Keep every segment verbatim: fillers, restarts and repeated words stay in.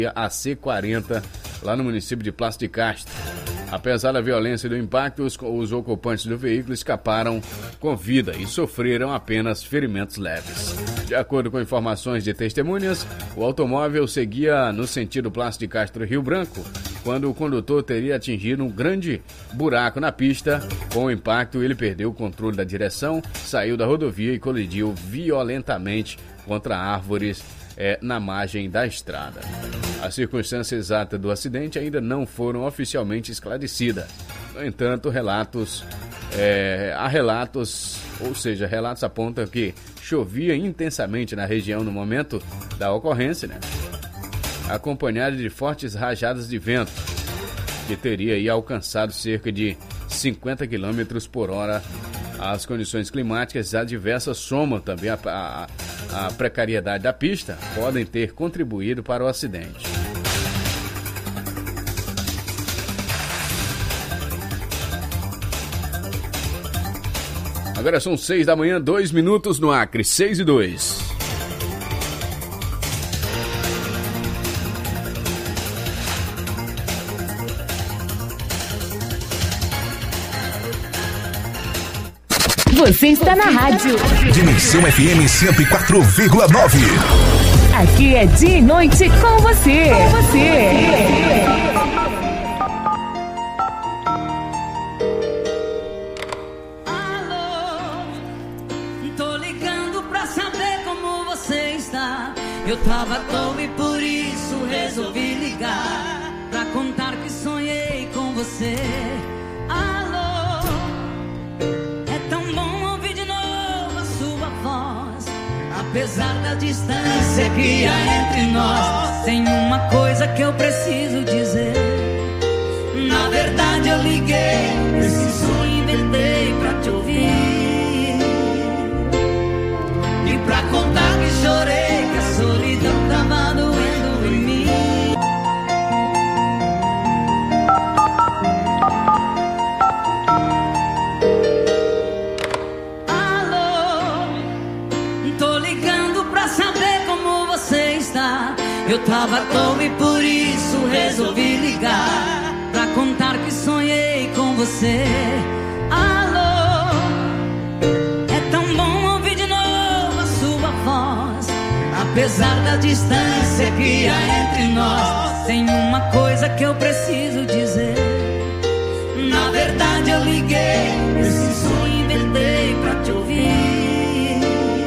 A C quarenta, lá no município de Passo de Castro. Apesar da violência do impacto, os, os ocupantes do veículo escaparam com vida e sofreram apenas ferimentos leves. De acordo com informações de testemunhas, o automóvel seguia no sentido Passo de Castro Rio Branco, quando o condutor teria atingido um grande buraco na pista. Com o impacto, ele perdeu o controle da direção, saiu da rodovia e colidiu violentamente contra árvores É, na margem da estrada. A circunstância exata do acidente ainda não foram oficialmente esclarecidas. No entanto, relatos, é, há relatos, ou seja, relatos apontam que chovia intensamente na região no momento da ocorrência, né? Acompanhada de fortes rajadas de vento, que teria aí alcançado cerca de cinquenta quilômetros por hora. As condições climáticas adversas somam também a, a, a precariedade da pista, podem ter contribuído para o acidente. Agora são seis da manhã, dois minutos no Acre, seis e dois. Você está na rádio Dimensão F M cento e quatro vírgula nove. Aqui é dia e noite com você. Com você. Alô, tô ligando pra saber como você está. Eu tava à toa e por isso resolvi ligar pra contar que sonhei com você. Apesar da distância que há entre nós, tem uma coisa que eu preciso dizer. Na verdade eu liguei, esse sonho inventei pra te ouvir e pra contar que chorei, que a solidão tava doendo em mim. Eu tava à toa e por isso resolvi ligar pra contar que sonhei com você. Alô, é tão bom ouvir de novo a sua voz. Apesar da distância que há entre nós, tem uma coisa que eu preciso dizer. Na verdade eu liguei, esse sonho inventei pra te ouvir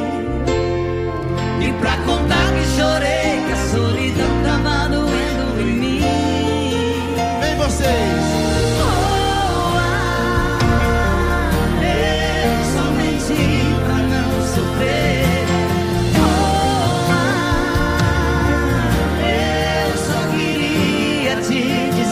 e pra contar que chorei, solidão tava doendo em mim. Vem vocês! Oh, ah, eu só menti pra não sofrer. Oh, ah, eu só queria te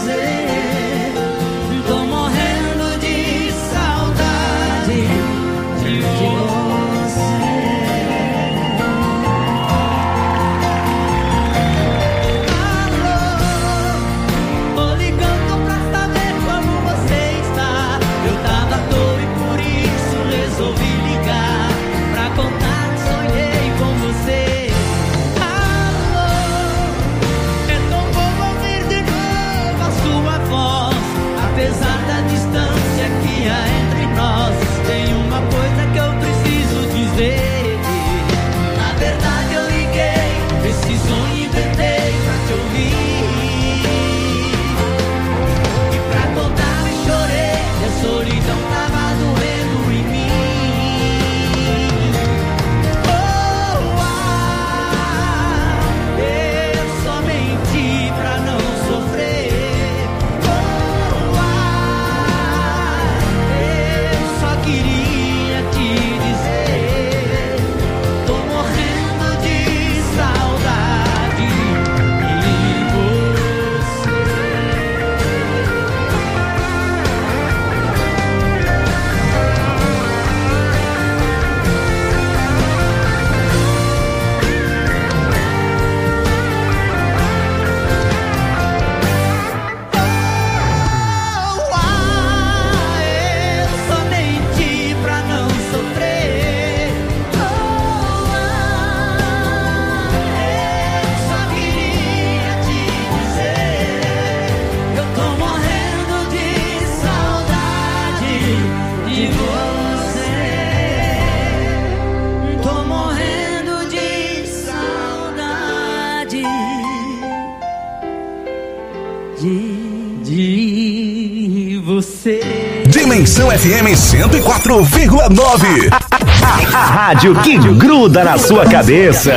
de, de você. Dimensão F M cento e quatro vírgula nove. A, a rádio que gruda na sua cabeça.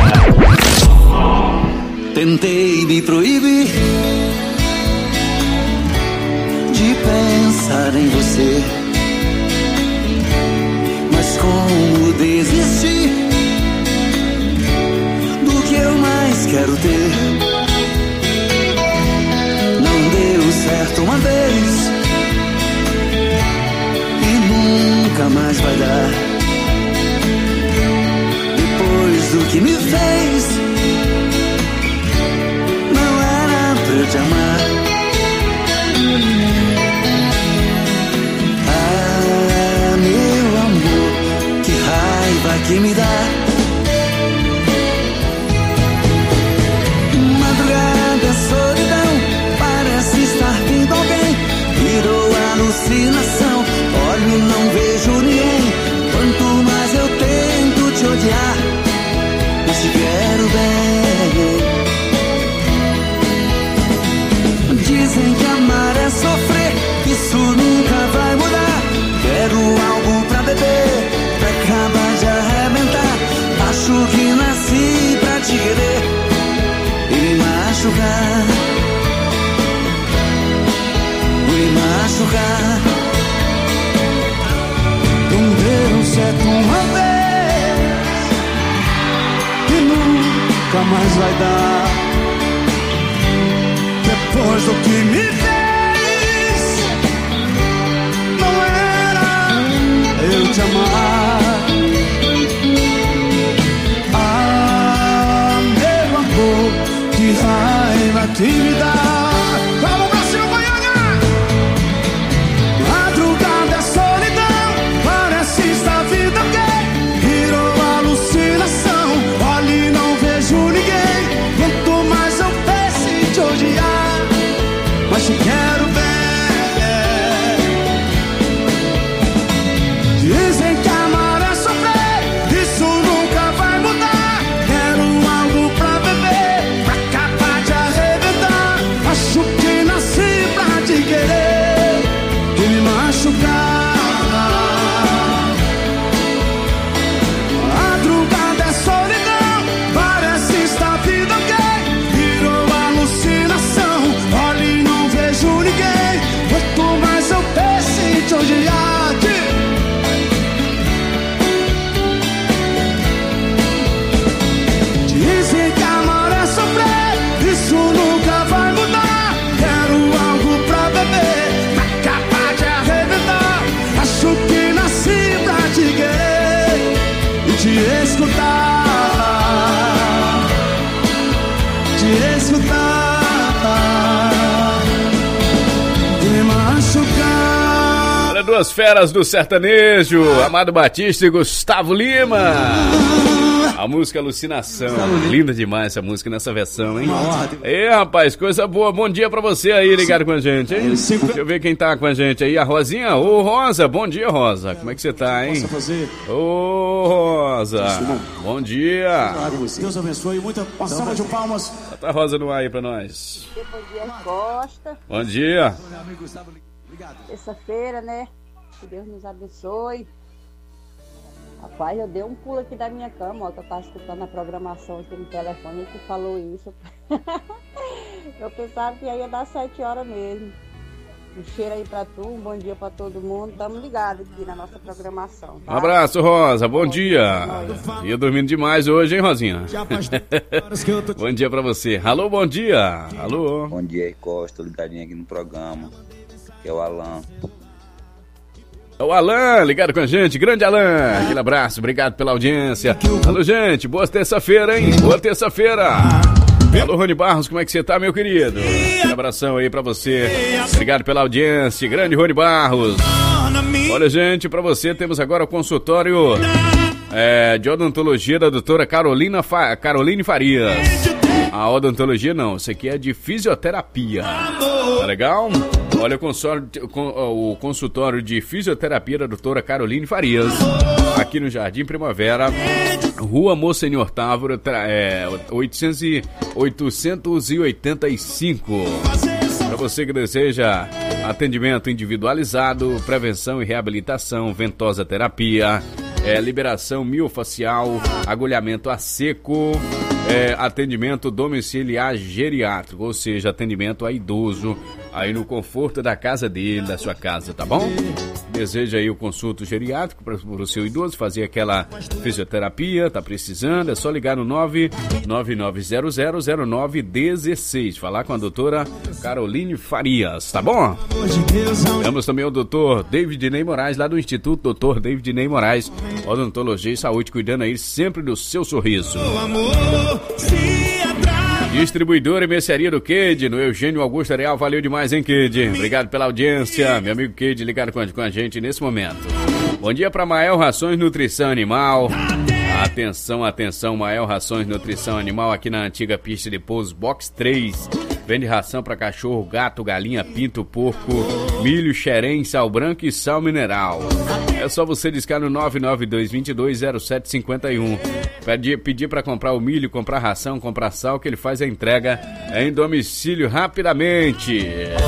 Tentei me proibir de pensar em você, mas como desistir do que eu mais quero ter? Não deu certo uma vez e nunca mais vai dar. Depois do que me fez, não era pra eu te amar. Ah, meu amor, que raiva que me dá. Madrugada, solidão, parece estar vindo alguém. Virou alucinação, olho e não vejo ninguém. Quanto mais eu tento te odiar, mas te quero bem. Dizem que amar é sofrer, isso nunca vai mudar. Quero algo pra beber, pra acabar de arrebentar. Acho que nasci pra te querer e me machucar, me machucar. Não deu certo uma vez e nunca mais vai dar. Depois do que me fez, não era eu te amar. Ah, meu amor, que raiva que me dá. Vamos pra cima, Goiânia! Madrugada é solidão, parece estar vindo alguém. Virou alucinação, olho e não vejo ninguém. Quanto mais eu penso em te odiar, mas te quero bem. Dizem que amar é sofrer, isso nunca vai mudar. Quero algo pra beber, pra acabar de arrebentar. Acho que nasci pra te querer e me machucar. Madrugada é solidão, parece estar vindo alguém. Virou alucinação, olho e não vejo ninguém. Quanto mais eu penso em te odiar, dizem que amar é sofrer, isso nunca vai mudar. Quero algo pra beber, pra acabar de arrebentar. Acho que nasci pra te querer e te escutar, te escutar e me machucar. Olha, duas feras do sertanejo, Amado Batista e Gustavo Lima. A música Alucinação. Linda demais essa música nessa versão, hein? Ei, rapaz, coisa boa. Bom dia pra você aí, ligado com a gente, hein? Deixa eu ver quem tá com a gente aí. A Rosinha. Ô, Rosa. Bom dia, Rosa. Como é que você tá, hein? Ô, Rosa. Bom dia. Deus abençoe. Muita salva de palmas. Bota a Rosa no ar aí pra nós. Bom dia, Costa. Bom dia. Terça-feira, né? Que Deus nos abençoe. Rapaz, eu dei um pulo aqui da minha cama, ó, que eu tava escutando a programação aqui no telefone que falou isso. Eu pensava que ia dar sete horas mesmo. Um cheiro aí pra tu, um bom dia pra todo mundo. Tamo ligados aqui na nossa programação, tá? Um abraço, Rosa. Bom dia. Ia dormindo demais hoje, hein, Rosinha? Bom dia pra você. Alô, bom dia. Alô. Bom dia, Costa. Tô ligadinho aqui no programa. Que é o Alan. É o Alan, ligado com a gente. Grande Alan. Aquele abraço, obrigado pela audiência. Alô, gente. Boa terça-feira, hein? Boa terça-feira. Alô, Rony Barros, como é que você tá, meu querido? Um abração aí pra você. Obrigado pela audiência. Grande Rony Barros. Olha, gente, pra você temos agora o consultório é, de odontologia da doutora Carolina Fa... Caroline Farias. A odontologia não, isso aqui é de fisioterapia. Tá legal? Olha o consultório de fisioterapia da doutora Caroline Farias, aqui no Jardim Primavera, Rua Monsenhor Távora, é, oitocentos e oitenta e cinco. Para você que deseja atendimento individualizado, prevenção e reabilitação, ventosa terapia, é, liberação miofacial, agulhamento a seco, é, atendimento domiciliar geriátrico, ou seja, atendimento a idoso, aí no conforto da casa dele, da sua casa, tá bom? Deseja aí o consulto geriátrico para o seu idoso, fazer aquela fisioterapia, tá precisando, é só ligar no nove nove nove zero zero zero nove um seis, falar com a doutora Caroline Farias, tá bom? Temos também o doutor David Ney Moraes, lá do Instituto doutor David Ney Moraes, odontologia e saúde, cuidando aí sempre do seu sorriso. Distribuidora e mercearia do Ked, no Eugênio Augusto Areal, valeu demais, hein, Ked? Obrigado pela audiência, meu amigo Ked, ligado com a, com a gente nesse momento. Bom dia para Mael Rações Nutrição Animal. Atenção, atenção, Mael Rações Nutrição Animal aqui na antiga pista de pouso, box três. Vende ração para cachorro, gato, galinha, pinto, porco, milho, xerém, sal branco e sal mineral. É só você discar no nove nove dois dois dois zero sete cinco um. Pedir, pedir para comprar o milho, comprar ração, comprar sal, que ele faz a entrega em domicílio rapidamente.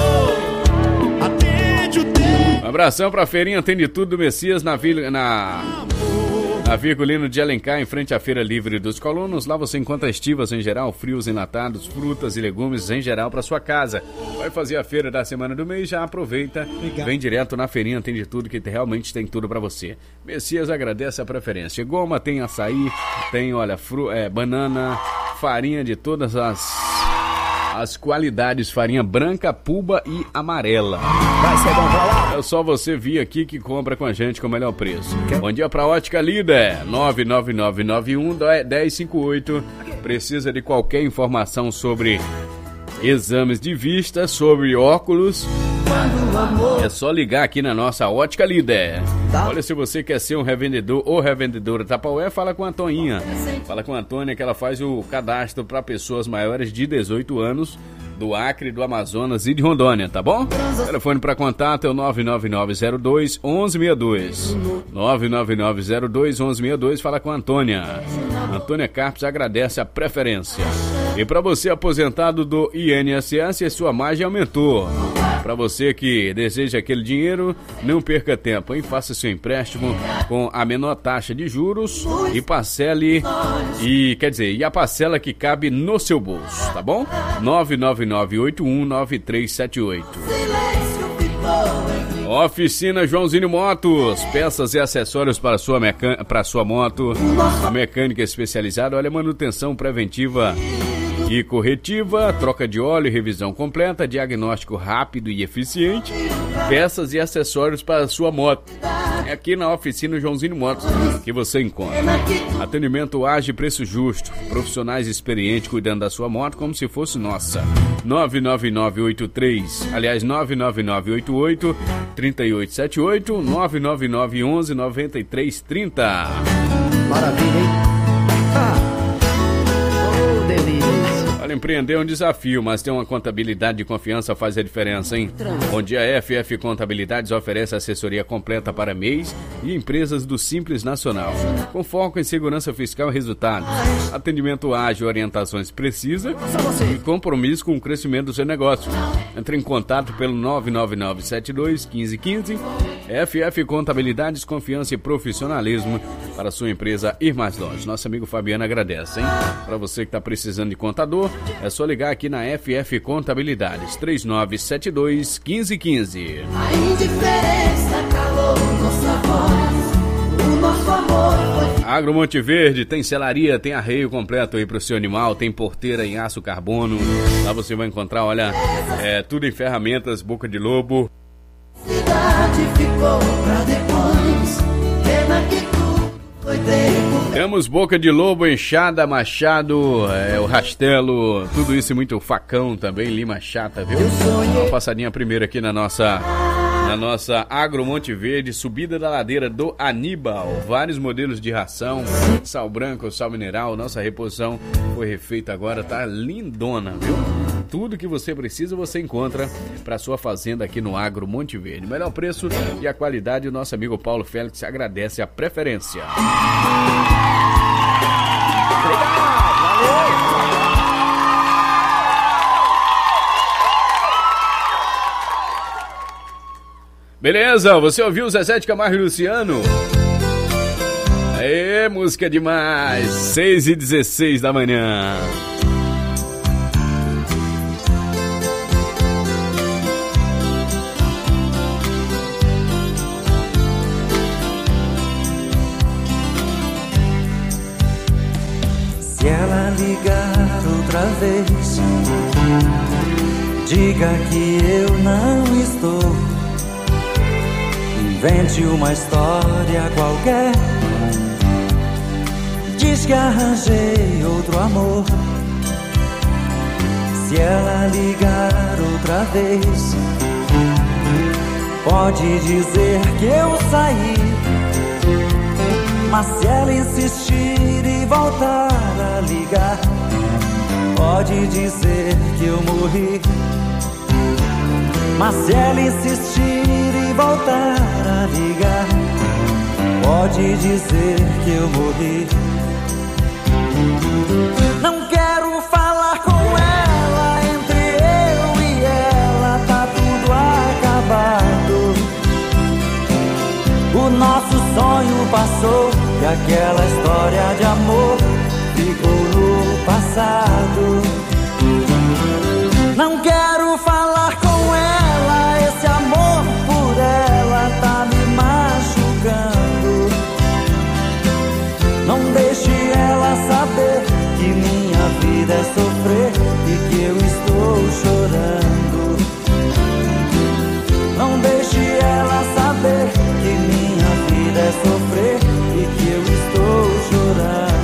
Um abração pra feirinha, tem de tudo do Messias na vila, na, na Virgulino de Alencar, em frente à Feira Livre dos Colonos. Lá você encontra estivas em geral, frios enlatados, frutas e legumes em geral para sua casa. Vai fazer a feira da semana do mês, já aproveita, vem direto na feirinha, tem de tudo, que realmente tem tudo para você. Messias agradece a preferência. Goma, tem açaí, tem, olha, fru, é, banana, farinha de todas as... as qualidades, farinha branca, puba e amarela. Vai ser bom pra lá. É só você vir aqui que compra com a gente com o melhor preço. Que? Bom dia pra Ótica Líder, nove nove nove nove um um zero cinco oito. Precisa de qualquer informação sobre exames de vista, sobre óculos, é só ligar aqui na nossa Ótica Líder. Olha, se você quer ser um revendedor ou revendedora Tapaué, fala com a Toninha. Fala com a Antônia que ela faz o cadastro para pessoas maiores de dezoito anos do Acre, do Amazonas e de Rondônia, tá bom? O telefone para contato é o nove nove nove zero dois um um seis dois. nove nove nove zero dois um um seis dois, fala com a Antônia. Antônia Carpes agradece a preferência. E para você aposentado do I N S S, a sua margem aumentou. Para você que deseja aquele dinheiro, não perca tempo, hein? Faça seu empréstimo com a menor taxa de juros e parcele, e quer dizer, e a parcela que cabe no seu bolso, tá bom? nove nove nove oito um nove três sete oito. Oficina Joãozinho Motos, peças e acessórios para sua, mecan... para sua moto, a mecânica especializada, olha, manutenção preventiva e corretiva, troca de óleo, revisão completa, diagnóstico rápido e eficiente, peças e acessórios para a sua moto. É aqui na Oficina Joãozinho Motos que você encontra. Atendimento ágil e preço justo, profissionais experientes cuidando da sua moto como se fosse nossa. nove nove nove oito três, aliás, nove nove nove oito oito três oito sete oito, nove nove nove onze noventa e três trinta. Maravilha, hein? Ah. Oh, delícia. Olha, empreender é um desafio, mas ter uma contabilidade de confiança faz a diferença, hein? Bom dia, F F Contabilidades oferece assessoria completa para M E Is e empresas do Simples Nacional, com foco em segurança fiscal e resultados, atendimento ágil, orientações precisas e compromisso com o crescimento do seu negócio. Entre em contato pelo nove nove nove sete dois um cinco um cinco. F F Contabilidades, confiança e profissionalismo para a sua empresa ir mais longe. Nosso amigo Fabiano agradece, hein? Para você que está precisando de contador, é só ligar aqui na F F Contabilidades, três nove sete dois um cinco um cinco. A indiferença calou nossa voz, o nosso amor foi... Agro Monte Verde, tem selaria, tem arreio completo aí para o seu animal, tem porteira em aço carbono. Lá você vai encontrar, olha, é, tudo em ferramentas, boca de lobo. Cidade ficou pra depois, pena que tu foi tempo. Temos boca de lobo, enxada, machado, é, o rastelo, tudo isso e muito facão também, lima chata, viu? Dá uma passadinha primeiro aqui na nossa, na nossa Agro Monte Verde, subida da ladeira do Aníbal. Vários modelos de ração, sal branco, sal mineral, nossa reposição foi refeita agora, tá lindona, viu? Tudo que você precisa você encontra para sua fazenda aqui no Agro Monte Verde. Melhor preço e a qualidade, o nosso amigo Paulo Félix agradece a preferência. Beleza, você ouviu Zezé de Camargo e Luciano? Aê, música demais! seis e dezesseis da manhã. Se ela ligar outra vez, diga que eu não estou. Invente uma história qualquer, diz que arranjei outro amor. Se ela ligar outra vez, pode dizer que eu saí. Mas se ela insistir e voltar a ligar, pode dizer que eu morri. Mas se ela insistir e voltar a ligar, pode dizer que eu morri. Não quero falar com ela, entre eu e ela tá tudo acabado. O nosso sonho passou e aquela história de amor ficou no passado. Não quero falar com ela, esse amor por ela tá me machucando. Não deixe ela saber que minha vida é sofrer e que eu estou chorando. Não deixe ela saber que minha vida é sofrer e que eu estou chorando.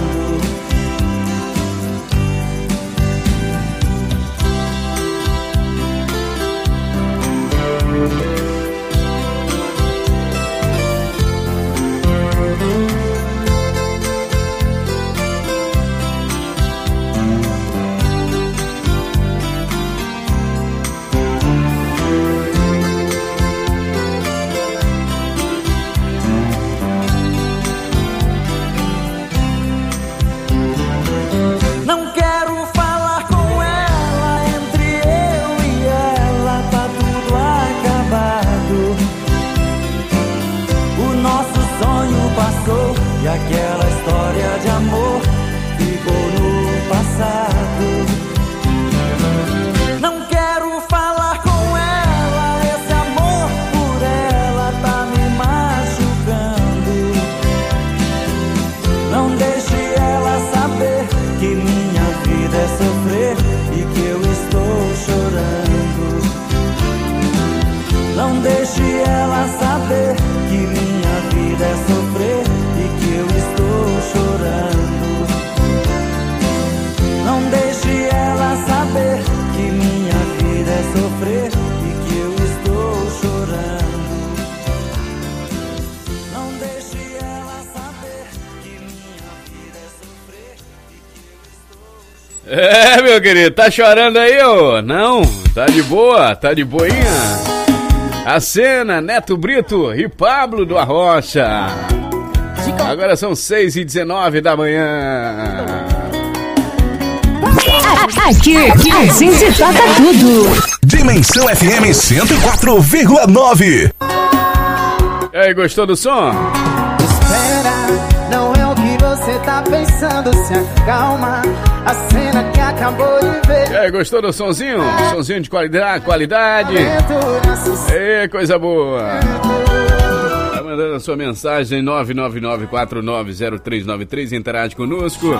E aquela história de amor ficou no passado. Não quero falar com ela, esse amor por ela tá me machucando. Não deixe ela saber que minha vida é sofrer e que eu estou chorando. Não deixe ela saber que minha vida é sofrer e que eu estou chorando. Não deixe ela saber que minha vida é sofrer e que eu estou chorando. Não deixe ela saber que minha vida é sofrer e que eu estou chorando. É, meu querido, tá chorando aí, ô? Não, tá de boa, tá de boinha. A cena, Neto Brito e Pablo do Arrocha. Agora são seis e dezenove da manhã. Aqui, aqui a gente toca tudo. Dimensão F M cento e quatro vírgula nove. E aí, gostou do som? Espera, não é o que você tá pensando, se acalma. A cena que acabou de ver. E aí, gostou do sonzinho? Sonzinho de qualidade, qualidade. Ei, coisa boa. Tá mandando a sua mensagem nove nove nove quatro nove zero três nove três, interage conosco.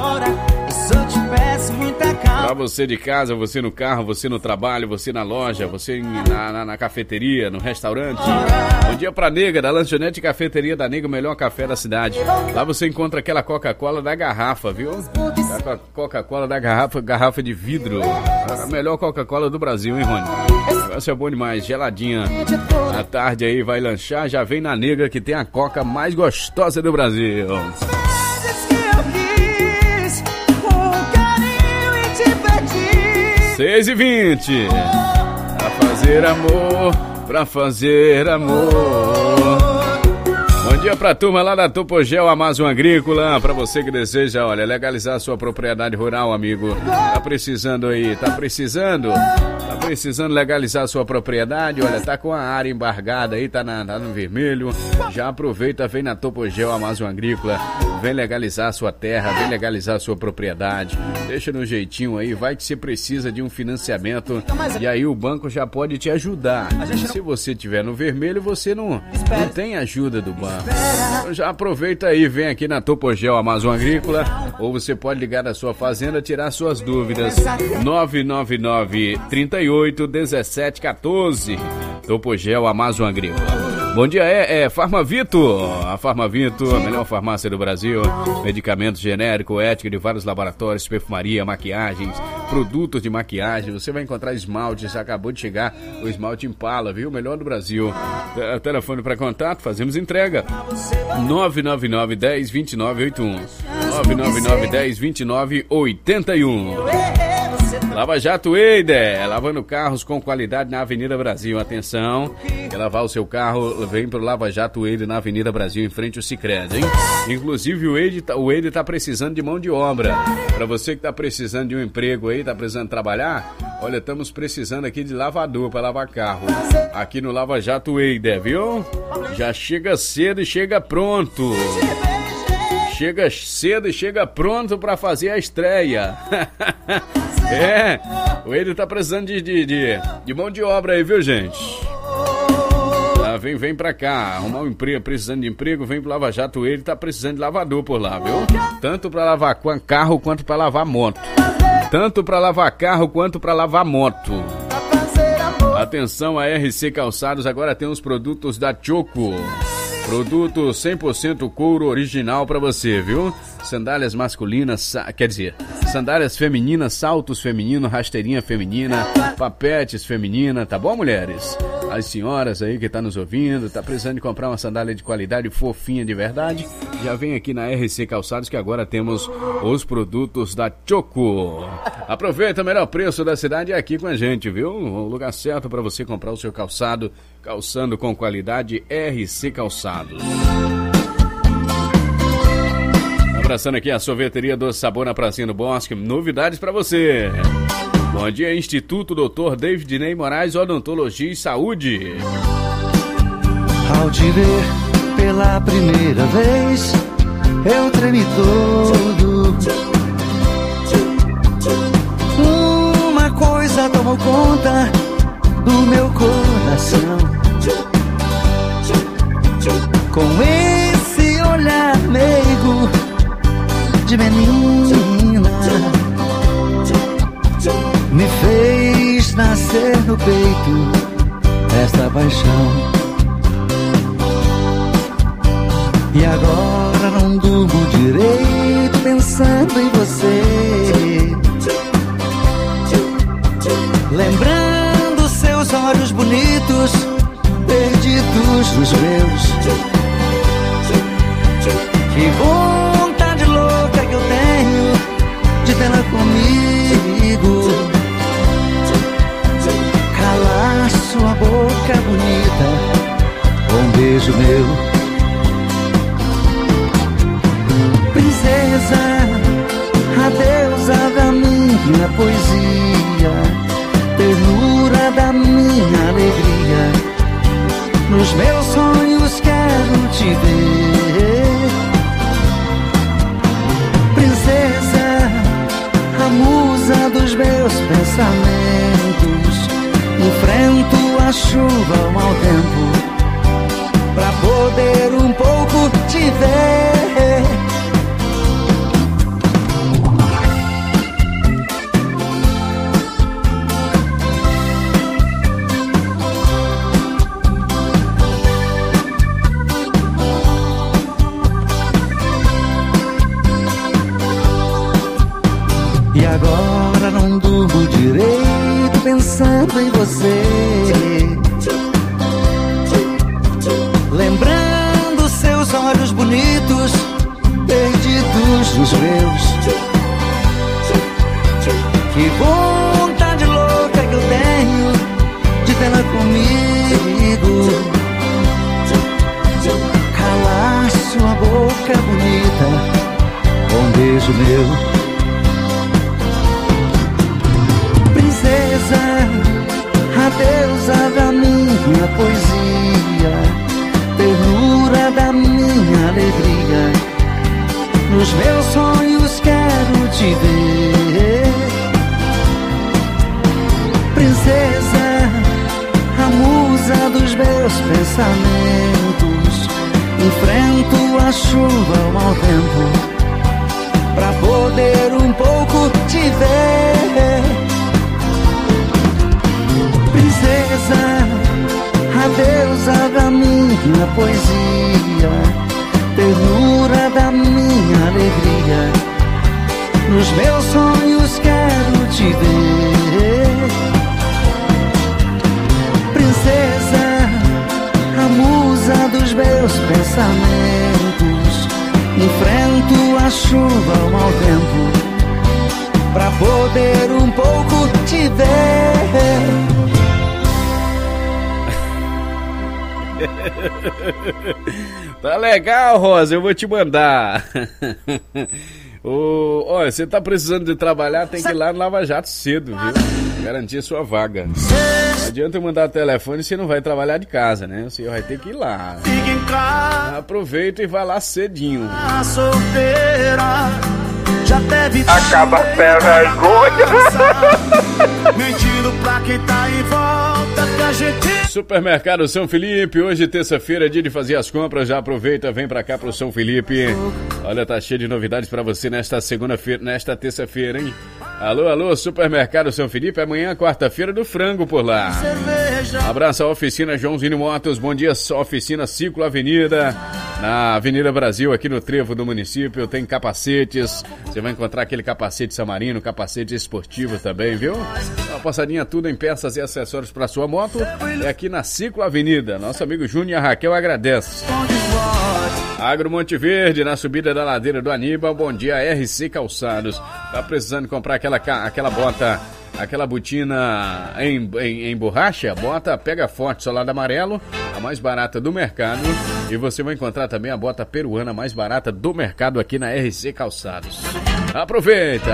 Pra você de casa, você no carro, você no trabalho, você na loja, você na, na, na cafeteria, no restaurante. Bom dia pra Nega, da lanchonete e cafeteria da Nega, o melhor café da cidade. Lá você encontra aquela Coca-Cola da garrafa, viu? A Coca-Cola da garrafa, garrafa de vidro. A melhor Coca-Cola do Brasil, hein, Rony? O negócio é bom demais, geladinha. À tarde aí vai lanchar, já vem na Nega que tem a Coca mais gostosa do Brasil. seis e vinte. Pra fazer amor, pra fazer amor. Bom dia pra turma lá da Topogel Amazon Agrícola. Pra você que deseja, olha, legalizar sua propriedade rural, amigo. Tá precisando aí, tá precisando? Tá Precisando legalizar sua propriedade? Olha, tá com a área embargada aí, tá, na, tá no vermelho. Já aproveita, vem na Topogel Amazon Agrícola. Vem legalizar sua terra, vem legalizar sua propriedade. Deixa no jeitinho aí, vai que você precisa de um financiamento. E aí o banco já pode te ajudar. Se você tiver no vermelho, você não, não tem ajuda do banco. Então já aproveita aí, vem aqui na Topogel Amazon Agrícola. Ou você pode ligar da sua fazenda, tirar suas dúvidas. nove nove nove, trinta e oito, dezessete, quatorze. Topogel Amazon Agrícola. Bom dia, é, é Farmavito. A Farmavito, a melhor farmácia do Brasil. Medicamentos genéricos, ética de vários laboratórios, perfumaria, maquiagens, produtos de maquiagem. Você vai encontrar esmaltes, acabou de chegar o esmalte Impala, viu? O melhor do Brasil. T- telefone para contato, fazemos entrega. nove nove nove, dez, vinte e nove, oitenta e um. nove nove nove, dez, vinte e nove, oitenta e um. Lava Jato Eider, lavando carros com qualidade na Avenida Brasil. Atenção, quer lavar o seu carro, vem pro Lava Jato Eider na Avenida Brasil, em frente ao Sicredi, hein? Inclusive o Eider, o Eider tá precisando de mão de obra. Pra você que tá precisando de um emprego aí, tá precisando trabalhar, olha, estamos precisando aqui de lavador para lavar carro. Aqui no Lava Jato Eider, viu? Já chega cedo e chega pronto. Chega cedo e chega pronto pra fazer a estreia. É, o Eider tá precisando de, de, de, de mão de obra aí, viu, gente? Ah, vem, vem pra cá, arrumar um emprego, precisando de emprego, vem pro Lava Jato Eider, tá precisando de lavador por lá, viu? Tanto pra lavar carro quanto pra lavar moto. Tanto pra lavar carro quanto pra lavar moto. Atenção, a R C Calçados agora tem os produtos da Choco. Produto cem por cento couro original pra você, viu? Sandálias masculinas, sa- quer dizer, sandálias femininas, saltos femininos, rasteirinha feminina, papetes feminina, tá bom, mulheres? As senhoras aí que tá nos ouvindo, tá precisando de comprar uma sandália de qualidade fofinha de verdade, já vem aqui na R C Calçados que agora temos os produtos da Choco. Aproveita, o melhor preço da cidade é aqui com a gente, viu? O lugar certo para você comprar o seu calçado, calçando com qualidade, R C Calçados. Abraçando aqui a sorveteria do Sabor na Pracinha do Bosque, novidades para você. Bom dia, Instituto doutor David Ney Moraes, Odontologia e Saúde. Ao te ver pela primeira vez, eu tremi todo. Uma coisa tomou conta do meu coração. Com esse olhar meigo de menina, me fez nascer no peito esta paixão. E agora não durmo direito pensando em você, lembrando seus olhos bonitos perdidos nos meus. Que vontade louca que eu tenho de tê-la comigo, calar sua boca bonita com um beijo meu. Princesa, a deusa da minha poesia, ternura da minha alegria, nos meus sonhos quero te ver. Princesa, a musa dos meus pensamentos, enfrento a chuva, o mau tempo, pra poder um pouco te ver. E agora não durmo direito pensando em você, lembrando seus olhos bonitos perdidos nos meus. Que vontade louca que eu tenho de tê-la comigo, calar sua boca bonita com um beijo meu. Princesa, meus pensamentos, enfrento a chuva, o mau tempo, pra poder um pouco te ver. Princesa, a deusa da minha poesia, ternura da minha alegria, nos meus sonhos quero te ver. Princesa, a musa dos meus pensamentos, enfrento a chuva, o mau tempo, pra poder um pouco te ver. Tá legal, Rosa, eu vou te mandar. Ô, olha, você tá precisando de trabalhar, tem que ir lá no Lava Jato cedo, viu? Garantir sua vaga. Não adianta eu mandar o telefone, você não vai trabalhar de casa, né? Você vai ter que ir lá. Aproveita e vai lá cedinho. A solteira já deve acaba a vergonha. Mentindo pra quem tá em volta que a gente... Supermercado São Felipe, hoje terça-feira, dia de fazer as compras, já aproveita, vem pra cá pro São Felipe. Olha, tá cheio de novidades pra você nesta segunda-feira, nesta terça-feira, hein? Alô, alô, Supermercado São Felipe, amanhã quarta-feira do frango por lá. Abraço à oficina Joãozinho Motos, bom dia, oficina Ciclo Avenida, na Avenida Brasil, aqui no trevo do município, tem capacetes, você vai encontrar aquele capacete samarino, capacete esportivo também, viu? Uma passadinha tudo em peças e acessórios pra sua moto, é aqui na Ciclo Avenida, nosso amigo Júnior e a Raquel agradece. Agro Monte Verde, na subida da ladeira do Aníbal, bom dia, R C Calçados, tá precisando comprar aquela, aquela bota, aquela botina em, em, em borracha, bota Pega Forte Solado Amarelo, a mais barata do mercado, e você vai encontrar também a bota peruana mais barata do mercado aqui na R C Calçados. Aproveita!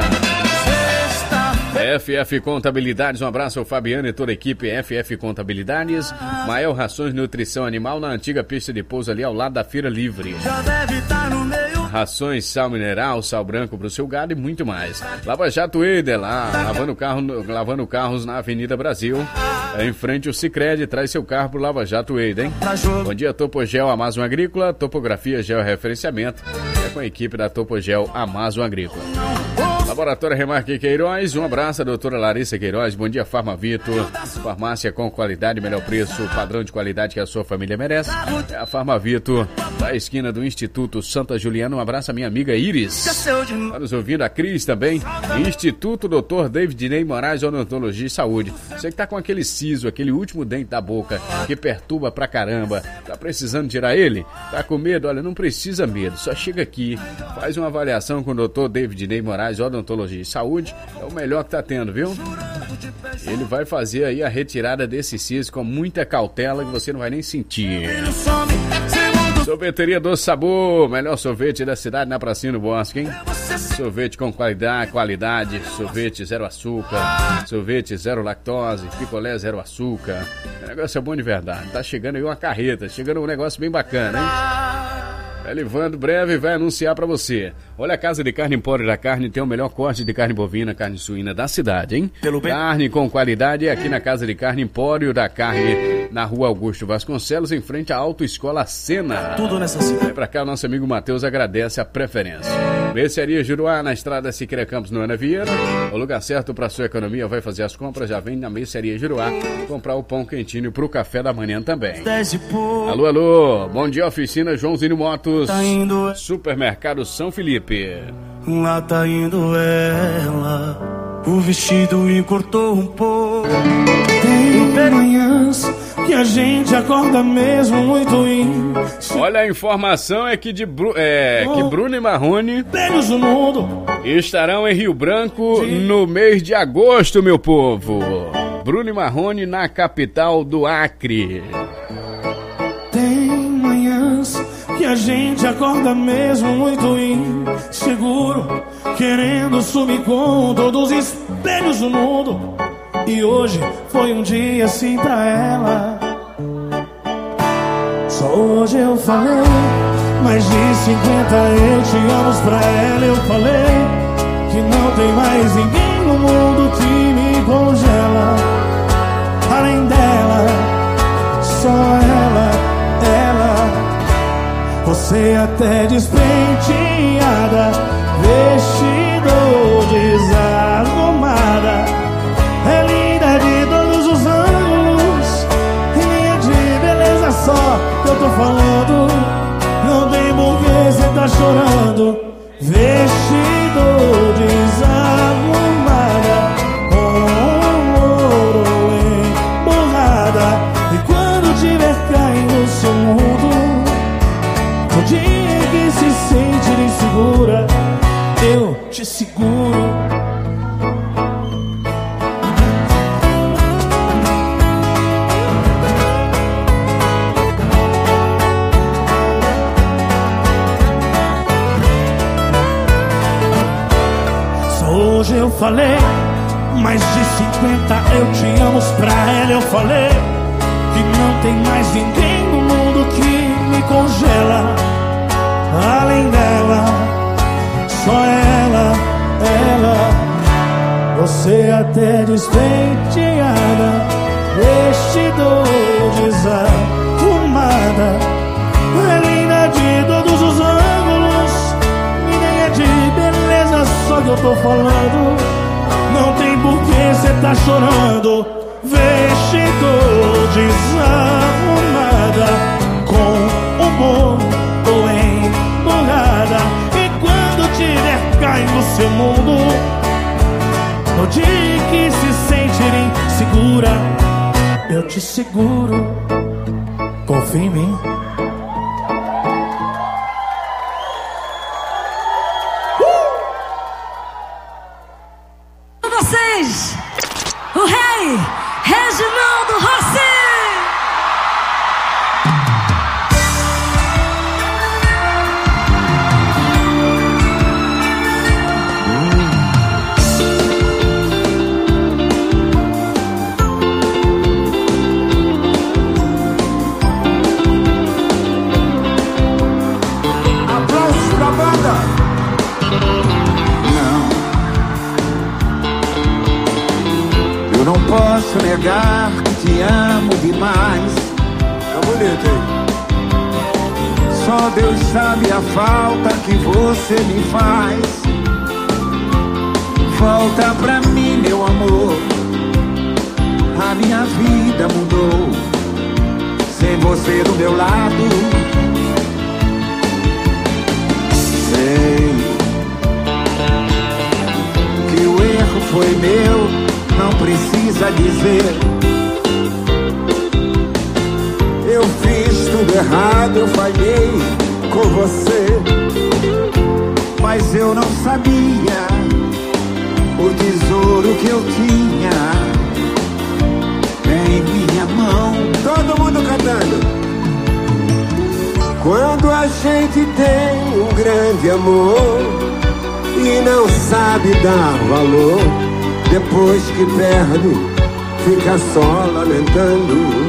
F F Contabilidades, um abraço ao Fabiano e toda a equipe F F Contabilidades. Mael Rações Nutrição Animal na antiga pista de pouso ali ao lado da Feira Livre. Rações, sal mineral, sal branco pro seu gado e muito mais. Lava Jato Eider lá, lavando, carro, lavando carros na Avenida Brasil. Em frente o Sicredi, traz seu carro pro Lava Jato Eider, hein? Bom dia, Topogel Amazon Agrícola, topografia, georreferenciamento. É com a equipe da Topogel Amazon Agrícola. Laboratório Remarque Queiroz, um abraço à doutora Larissa Queiroz, bom dia Farmavito, farmácia com qualidade, melhor preço, padrão de qualidade que a sua família merece, é a Farmavito, da esquina do Instituto Santa Juliana, um abraço à minha amiga Iris, está nos ouvindo, a Cris também, Instituto doutor David Ney Moraes, Odontologia e Saúde, você que tá com aquele siso, aquele último dente da boca, que perturba pra caramba, tá precisando tirar ele? Tá com medo? Olha, não precisa medo, só chega aqui, faz uma avaliação com o doutor David Ney Moraes, Odontologia e Saúde, é o melhor que tá tendo, viu? Ele vai fazer aí a retirada desse siso com muita cautela que você não vai nem sentir. Sorveteria Doce Sabor, melhor sorvete da cidade na Pracinha do Bosque, hein? Sorvete com qualidade, qualidade, sorvete zero açúcar, sorvete zero lactose, picolé zero açúcar. O negócio é bom de verdade. Tá chegando aí uma carreta, chegando um negócio bem bacana, hein? Elivando breve vai anunciar pra você. Olha, a Casa de Carne Empório da Carne tem o melhor corte de carne bovina, carne suína da cidade, hein? Pelo bem... Carne com qualidade aqui na Casa de Carne Empório da Carne, na Rua Augusto Vasconcelos, em frente à Autoescola Sena. Tudo nessa cidade. Vem pra cá, o nosso amigo Matheus agradece a preferência. Mercearia Juruá, na estrada Siqueira Campos, no Ana Vieira. O lugar certo pra sua economia, vai fazer as compras, já vem na Mercearia Juruá comprar o pão quentinho pro café da manhã também. Alô, alô, bom dia, oficina Joãozinho Motos. Tá indo... Supermercado São Felipe. Lá tá indo ela, o vestido encurtou um pouco. Tem manhãs que a gente acorda mesmo muito in... Olha, a informação é que, de Bru... é, que Bruno e Marrone estarão em Rio Branco no mês de agosto, meu povo. Bruno e Marrone na capital do Acre. Tem manhãs que a gente acorda mesmo muito inseguro, querendo sumir com todos os espelhos do mundo. E hoje foi um dia assim pra ela. Só hoje eu falei mais de cinquenta eu te amo pra ela. Eu falei que não tem mais ninguém no mundo que me congela. Além dela, só ela. Você até despenteada, vestido desarrumada, é linda de todos os ângulos, e nem é de beleza só que eu tô falando. Não tem por que cê tá chorando. Vestido desarrumada, com ouro emburrada, e quando tiver caindo o seu mundo, no dia que se sentir insegura, eu te seguro. Hoje eu falei, mais de cinquenta eu te amo pra ela. Eu falei que não tem mais ninguém no mundo que me congela. Além dela, só ela, ela. Você até despenteada, vestido desarrumada, é linda de todos os ângulos, e nem é de beleza só que eu tô falando. Não tem por que cê tá chorando. Vestido desarrumada, com humor emburrada, e quando tiver caindo no seu mundo, no dia que se sentir insegura, eu te seguro. Confia em mim. Vocês, o rei Reginaldo Rossi. Aplausos pra banda. Não posso negar que te amo demais. Tá bonito, hein? Só Deus sabe a falta que você me faz. Volta pra mim, meu amor. A minha vida mudou sem você do meu lado. Sei que o erro foi meu, não precisa dizer. Eu fiz tudo errado, eu falhei com você, mas eu não sabia o tesouro que eu tinha em minha mão. Todo mundo cantando. Quando a gente tem um grande amor e não sabe dar valor, depois que perde, fica só lamentando.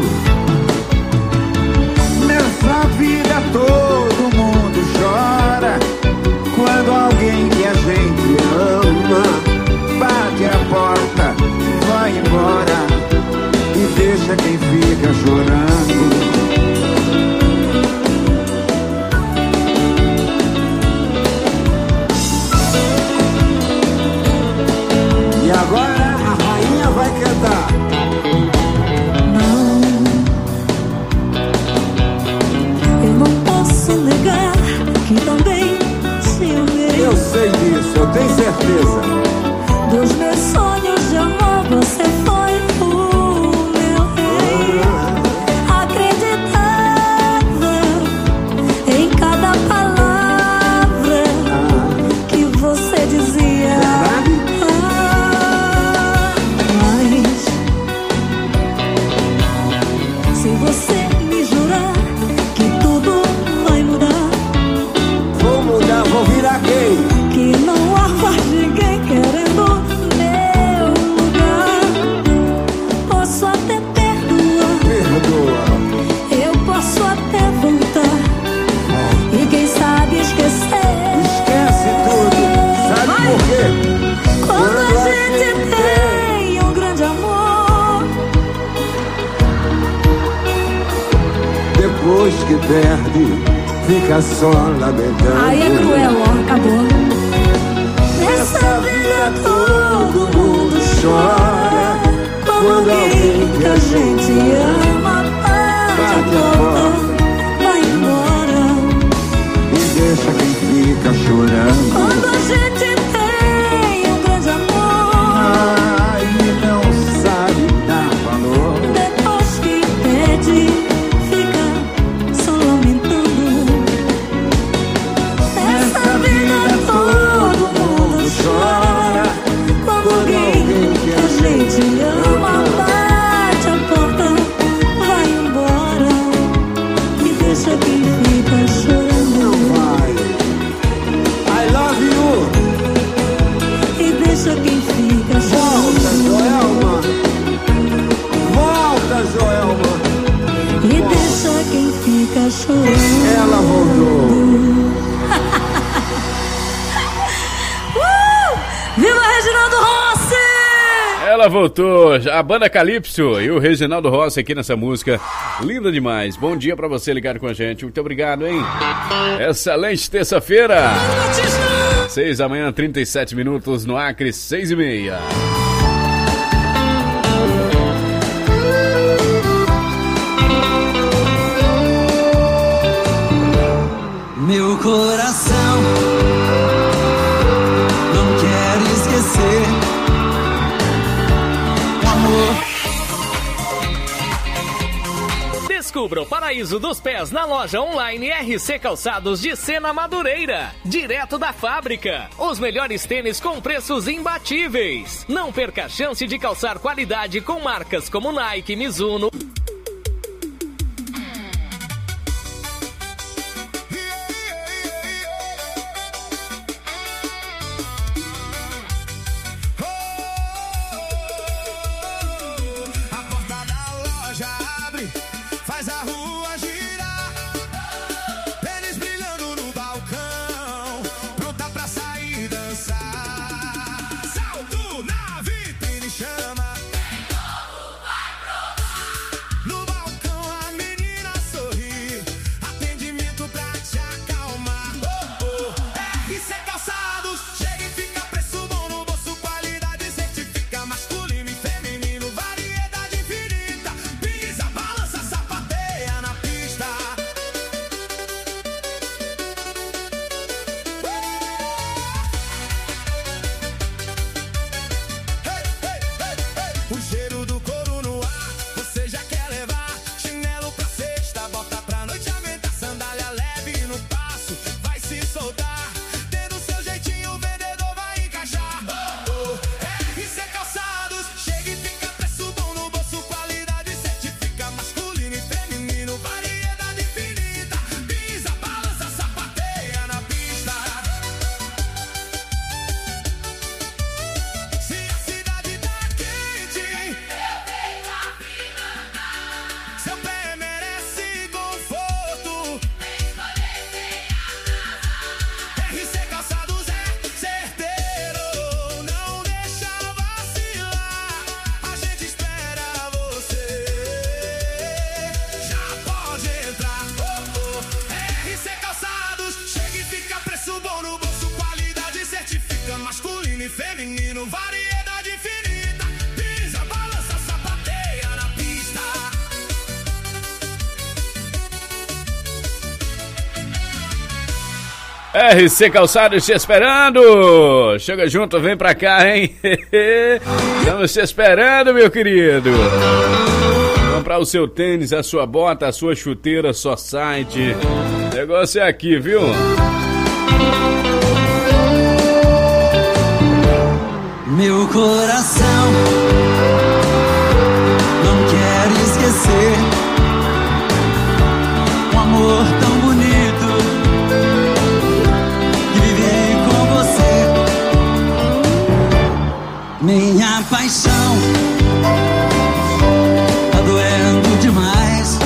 Nessa vida todo mundo chora quando alguém que a gente ama bate a porta, vai embora e deixa quem fica chorando. E agora a rainha vai cantar. Não, eu não posso negar que também te amei. Eu sei disso, eu tenho certeza. Dos meus sonhos de amor você foi o meu rei. Acreditava em cada palavra que você dizia. Se você me jurar que tudo vai mudar, vou mudar, vou virar gay, que não há mais ninguém querendo meu lugar, posso até perdoar, perdoa. eu posso até voltar, e quem sabe esquecer. Esquece tudo, sabe Vai. por quê? Quando a gente tem um grande amor, Depois que perde, fica só lamentando. Aí é cruel, ó, acabou. Nessa vida todo mundo chora quando alguém que a gente ama bate a porta, vai embora. E deixa quem fica chorando. Quando a gente tem um grande amor, ai, e não sabe dar valor. depois que pede, fica só lamentando. Nessa vida todo mundo chora quando alguém que a gente ama bate a porta, vai embora. E deixa quem fica chorando. I love you. E deixa quem fica Volta, Joelma. Volta, Joelma. E deixa quem fica chorando. Ela voltou. uh! Viva Reginaldo Rossi! Ela voltou, a banda Calypso e o Reginaldo Rossi aqui nessa música, linda demais. Bom dia pra você ligado com a gente, muito obrigado, hein? Excelente terça-feira, seis da manhã, trinta e sete minutos no Acre, seis e meia. Meu coração não quer esquecer o amor. Descubra o paraíso dos pés na loja online R C Calçados de Sena Madureira. Direto da fábrica. Os melhores tênis com preços imbatíveis. Não perca a chance de calçar qualidade com marcas como Nike, Mizuno. Feminino, variedade infinita. Pisa, balança, sapateia na pista. R C Calçados te esperando. Chega junto, vem pra cá, hein? Estamos te esperando, meu querido. Comprar o seu tênis, a sua bota, a sua chuteira, só site. O negócio é aqui, viu? Meu coração não quer esquecer um amor tão bonito que vivi com você. Minha paixão tá doendo demais.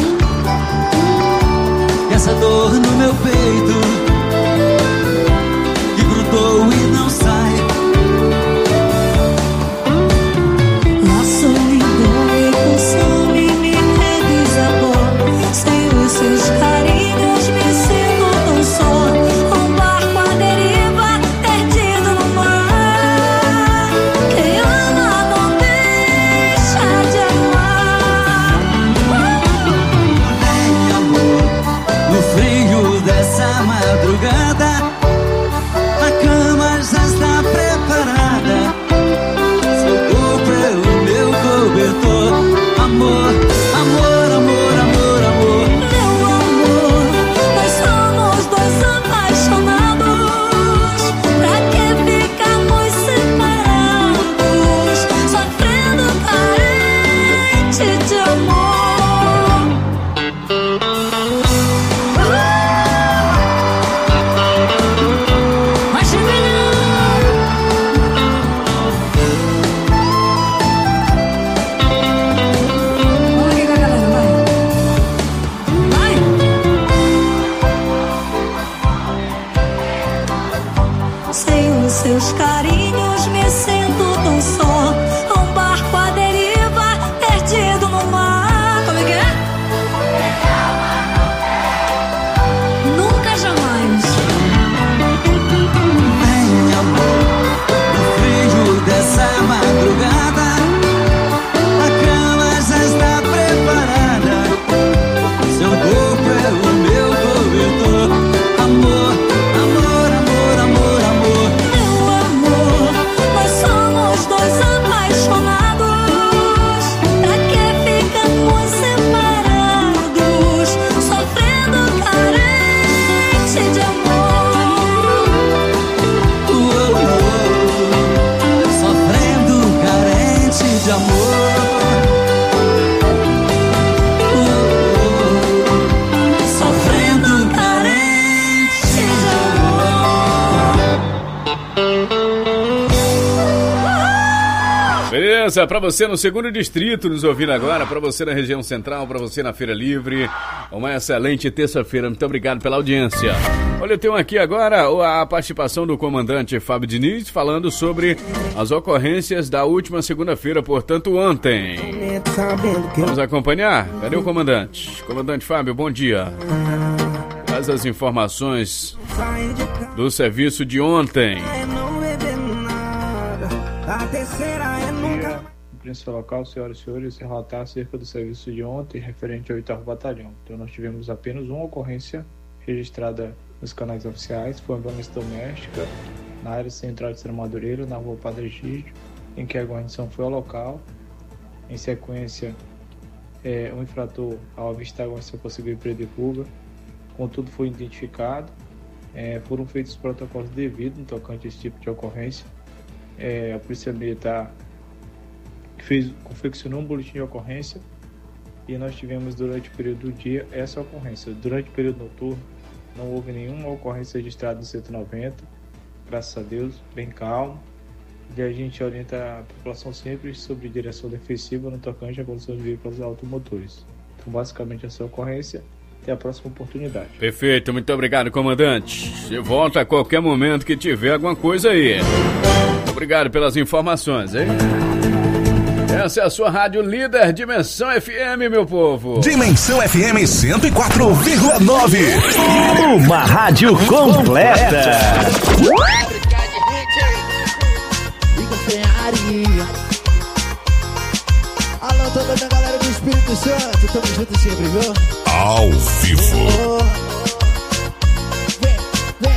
Essa dor no meu peito que grudou e não sai. Consome, me reduz a dor. Sem os seus carinhos me sinto carente de amor. Seus carinhos me sinto tão só. Um barco à deriva, perdido no mar. Como é que é? Nunca jamais. Vem, amor, no frio dessa madrugada, a cama já está preparada. Seu corpo é o meu cobertor. Amor, amor, amor, amor, amor. Dois apaixonados, pra que ficamos separados, sofrendo carente de amor. Uh, uh, uh, sofrendo carente de amor. Uh, uh, sofrendo carente de amor. Beleza, pra você no segundo distrito nos ouvindo agora, pra você na região central, pra você na Feira Livre, uma excelente terça-feira, muito obrigado pela audiência. Olha, eu tenho aqui agora a participação do comandante Fábio Diniz falando sobre as ocorrências da última segunda-feira, portanto ontem. Vamos acompanhar? Cadê o comandante? Comandante Fábio, bom dia. Quais as informações do serviço de ontem? A terceira é nunca. Imprensa local, senhoras e senhores, relatar acerca do serviço de ontem referente ao oitavo Batalhão. Então nós tivemos apenas uma ocorrência registrada nos canais oficiais, foi uma violência doméstica na área central de Sena Madureira, na rua Padre Egídio, em que a guarnição foi ao local. Em sequência, é, um infrator, ao avistar a guarnição, conseguiu empreender fuga. Contudo, foi identificado, é, foram feitos os protocolos devidos no tocante a esse tipo de ocorrência. É, a Polícia Militar fez, confeccionou um boletim de ocorrência e nós tivemos durante o período do dia essa ocorrência. Durante o período noturno não houve nenhuma ocorrência registrada no cento e noventa, graças a Deus, bem calmo. E a gente orienta a população sempre sobre direção defensiva no tocante à condução de veículos automotores. Então basicamente essa ocorrência. Até a próxima oportunidade. Perfeito, muito obrigado, comandante. Você volta a qualquer momento que tiver alguma coisa aí. Obrigado pelas informações, hein? Essa é a sua rádio líder, Dimensão F M, meu povo. Dimensão F M cento e quatro vírgula nove. Uma rádio completa. Alô, toda a galera do Espírito Santo, tamo junto sempre, viu? Ao vivo. Oh. Vem, vem.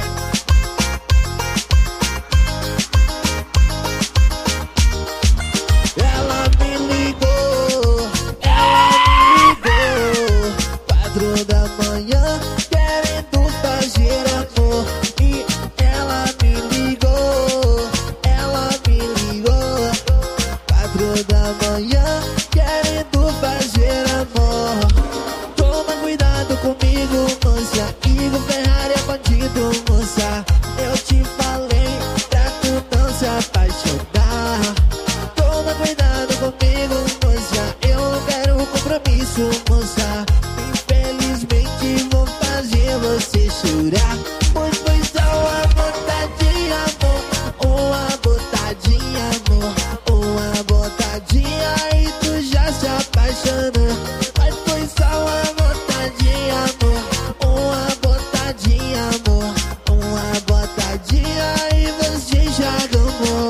Ela me ligou, ela me ligou, quatro da manhã, querendo fazer amor. E ela me ligou, ela me ligou, quatro da manhã, querendo fazer amor. Toma cuidado comigo, moça. Igor Ferrari é bandido, moça. Eu te falei pra tu não se apaixonar. Toma cuidado comigo, moça. Eu não quero compromisso, moça. Infelizmente vou fazer você chorar. Pois foi só uma botadinha, amor. Uma botadinha, amor. Uma botadinha e tu já se apaixonou. Mas foi só uma botadinha, amor. Uma botadinha, amor. Uma botadinha e você já gamou.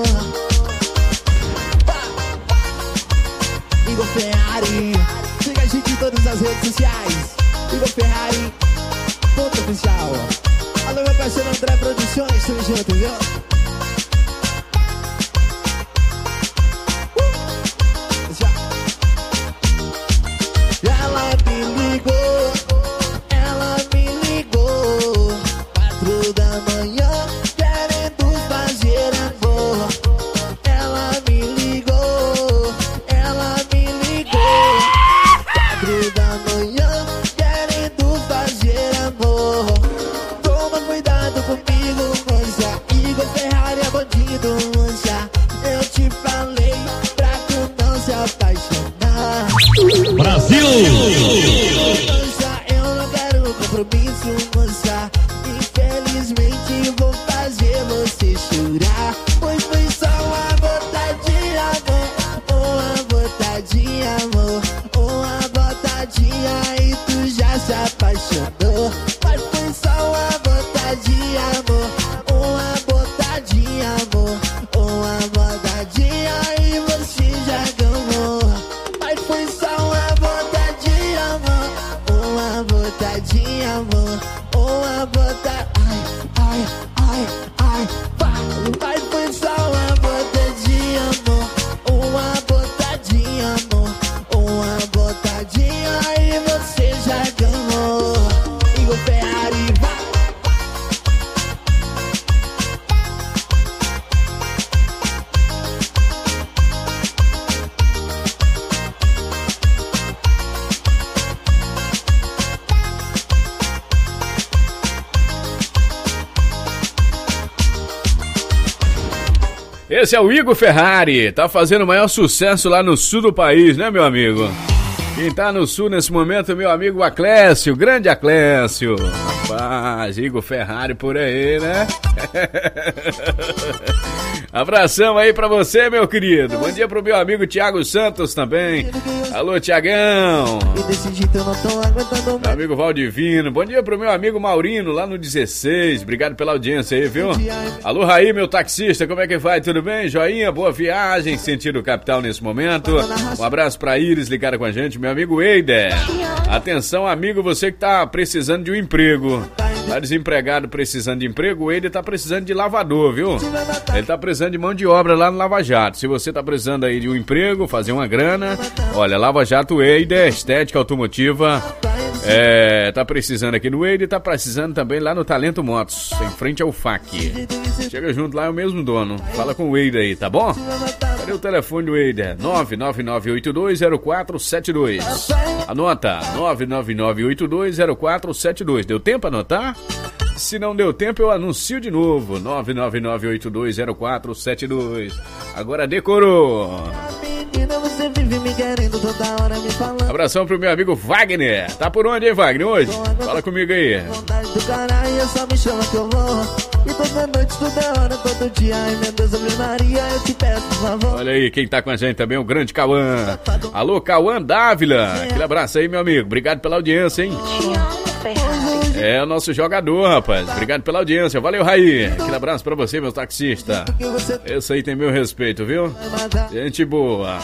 Igor Ferrari, siga a gente em todas as redes sociais. Igor Ferrari, ponto oficial. Alô, meu parceiro André Produções, tamo junto, viu? Ela me ligou, ela me ligou, quatro da manhã, querendo fazer amor. Ela me ligou, ela me ligou, Brasil! Eu não quero compromisso, moça. Infelizmente vou fazer você chorar. Pois foi só uma gota de amor, uma gota de amor, uma botadinha e tu já se apaixonou. Mas foi só uma gota de amor, uma botadinha, amor, uma botadinha e você já ganhou. Mas foi só uma botadinha, amor, uma botadinha, amor, uma bota, ai, ai, ai, ai, vai. Mas foi só uma botadinha, amor, uma botadinha, amor, uma botadinha e você já ganhou. Igor Ferrari, vai. Esse é o Igor Ferrari, tá fazendo o maior sucesso lá no sul do país, né, meu amigo? Quem tá no sul nesse momento é meu amigo Aclécio, grande Aclécio. Rapaz, Igor Ferrari por aí, né? Abração aí pra você, meu querido. Bom dia pro meu amigo Thiago Santos também. Alô, Tiagão. Meu amigo Valdivino. Bom dia pro meu amigo Maurino, lá no dezesseis. Obrigado pela audiência aí, viu? Alô, Raí, meu taxista, como é que vai? Tudo bem? Joinha, boa viagem, sentido capital nesse momento. Um abraço pra Iris, ligada com a gente. Meu amigo Eider. Atenção, amigo, você que tá precisando de um emprego. Tá desempregado, precisando de emprego, o Eider tá precisando de lavador, viu? Ele tá precisando de mão de obra lá no Lava Jato. Se você tá precisando aí de um emprego, fazer uma grana, olha, Lava Jato Eider, estética automotiva, é, tá precisando aqui no Eider, tá precisando também lá no Talento Motos, em frente ao F A C. Chega junto lá, é o mesmo dono. Fala com o Eider aí, tá bom? Cadê o telefone do Eider? nove nove nove oito dois zero quatro sete dois. Anota, nove nove nove oito dois zero quatro sete dois. Deu tempo anotar? Se não deu tempo, eu anuncio de novo. nove nove nove oito dois zero quatro sete dois. Agora decorou. Abração pro meu amigo Wagner. Tá por onde, hein, Wagner, hoje? Fala comigo aí. Olha aí, quem tá com a gente também, o grande Cauã. Alô, Cauã Dávila. Aquele abraço aí, meu amigo. Obrigado pela audiência, hein? É o nosso jogador, rapaz. Obrigado pela audiência. Valeu, Raí. Aquele abraço pra você, meu taxista. Esse aí tem meu respeito, viu? Gente boa.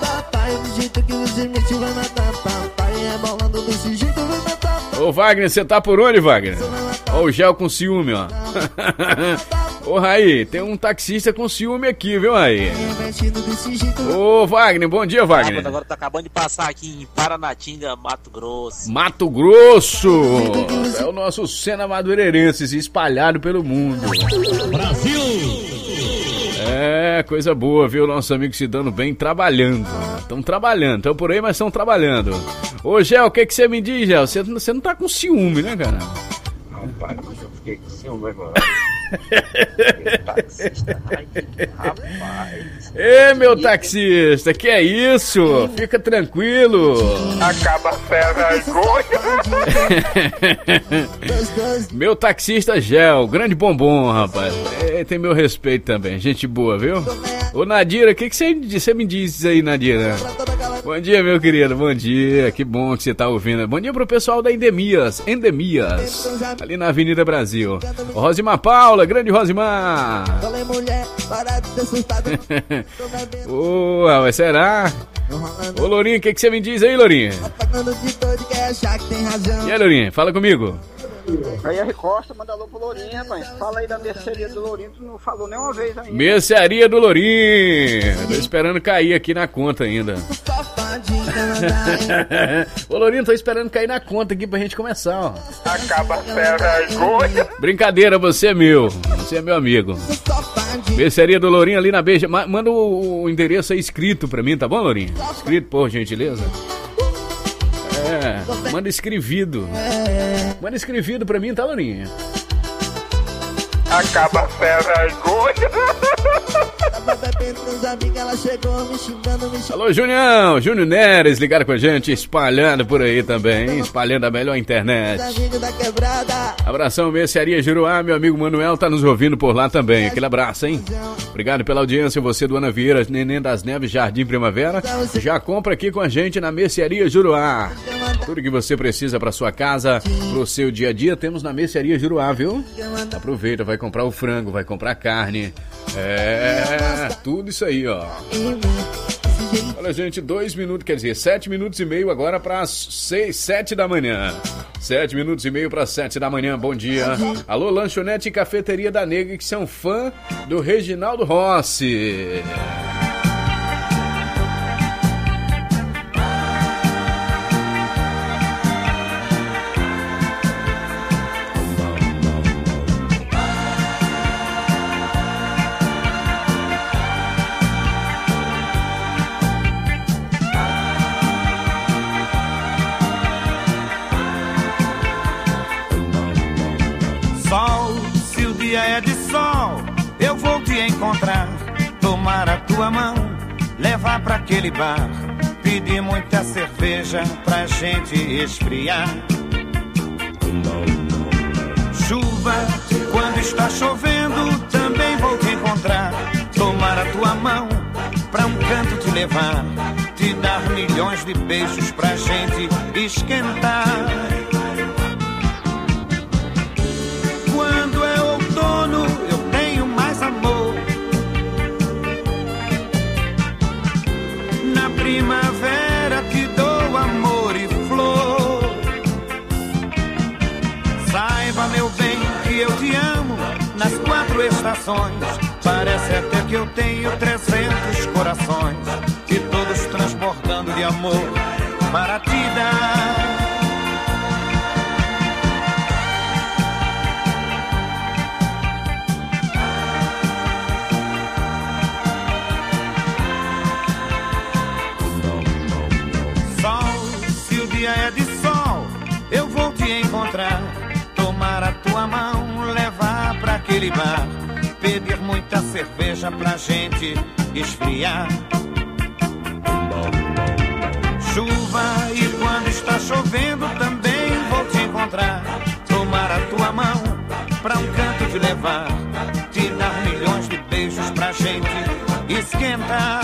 Ô, Wagner, você tá por onde, Wagner? Ó, o gel com ciúme, ó. Ô, Raí, tem um taxista com ciúme aqui, viu, Raí? Ô, Wagner, bom dia, Wagner. Ah, agora tá acabando de passar aqui em Paranatinga, Mato Grosso. Mato Grosso! É o nosso Cena Madureirense espalhado pelo mundo. Brasil! É, coisa boa, viu? Nossos amigos se dando bem trabalhando. Estão trabalhando, estão por aí, mas estão trabalhando. Ô, Gel, o que que você me diz, Gel? Você, você não tá com ciúme, né, cara? Rapaz, eu fiquei com ciúme agora. Taxista, ai, rapaz. Ê, meu taxista, que é isso? Fica tranquilo. Acaba a vergonha. Meu taxista Gel, grande bombom, rapaz. É, tem meu respeito também, gente boa, viu? Ô, Nadira, o que que você, você me diz aí, Nadira? Bom dia, meu querido, bom dia. Que bom que você tá ouvindo. Bom dia pro pessoal da Endemias, Endemias, ali na Avenida Brasil. Ô, Rosimar Paula, grande Rosimar. Ô, oh, mas será? Ô, Lourinho, o que que você me diz aí, Lourinho? E aí, Lourinho, fala comigo. Aí a Costa manda alô pro Lourinho, rapaz. Fala aí da mercearia do Lourinho, tu não falou nem uma vez ainda. Mercearia do Lourinho. Tô esperando cair aqui na conta ainda. Ô, Lourinho, tô esperando cair na conta aqui pra gente começar, ó. Acaba a vergonha. Brincadeira, você é meu. Você é meu amigo. Mercearia do Lourinho ali na Beija. Manda o, o endereço aí escrito pra mim, tá bom, Lourinho? Escrito, por gentileza. É, manda escrevido. Manda escrevido pra mim, tá, Lourinho? Acaba a vergonha. tava bebendo com os amigos, ela chegou me xingando, me xingando. Alô, Junião, Júnior Neres, ligaram com a gente, espalhando por aí também, espalhando a melhor internet. Abração, Mercearia Juruá, meu amigo Manuel tá nos ouvindo por lá também, aquele abraço, hein? Obrigado pela audiência, você do Ana Vieira, Neném das Neves, Jardim Primavera, já compra aqui com a gente na Mercearia Juruá. Tudo que você precisa para sua casa, pro seu dia a dia, temos na Mercearia Juruá, viu? Aproveita, vai comprar o frango, vai comprar carne, é, tudo isso aí, ó. Olha, gente, dois minutos, quer dizer, sete minutos e meio agora para seis, sete da manhã. Sete minutos e meio para sete da manhã, bom dia. Alô, Lanchonete e Cafeteria da Negra, que são fã do Reginaldo Rossi. É de sol, eu vou te encontrar, tomar a tua mão, levar pra aquele bar, pedir muita cerveja pra gente esfriar. Chuva, quando está chovendo, também vou te encontrar, tomar a tua mão, pra um canto te levar, te dar milhões de beijos pra gente esquentar. Quando é outono, eu tenho mais amor. Na primavera te dou amor e flor. Saiba, meu bem, que eu te amo nas quatro estações. Parece até que eu tenho trezentos corações, e todos transbordando de amor para te dar. É de sol, eu vou te encontrar, tomar a tua mão, levar pra aquele bar, pedir muita cerveja pra gente esfriar. Chuva, e quando está chovendo também vou te encontrar, tomar a tua mão, pra um canto te levar, te dar milhões de beijos pra gente esquentar.